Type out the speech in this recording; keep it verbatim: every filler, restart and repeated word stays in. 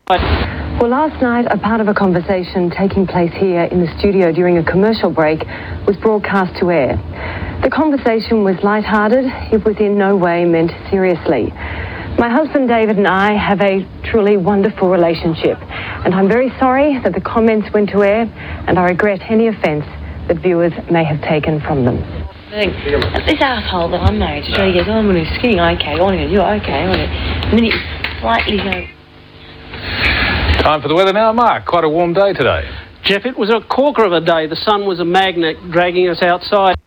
Well, last night, a part of a conversation taking place here in the studio during a commercial break was broadcast to air. The conversation was lighthearted. It was in no way meant seriously. My husband David and I have a truly wonderful relationship, and I'm very sorry that the comments went to air, and I regret any offence that viewers may have taken from them. This asshole that I'm married to, he goes, oh, I'm going to skiing, okay, I want to go, you're okay, I want to. And then he slightly goes. Time for the weather now, Mark. Quite a warm day today. Jeff, it was a corker of a day. The sun was a magnet dragging us outside.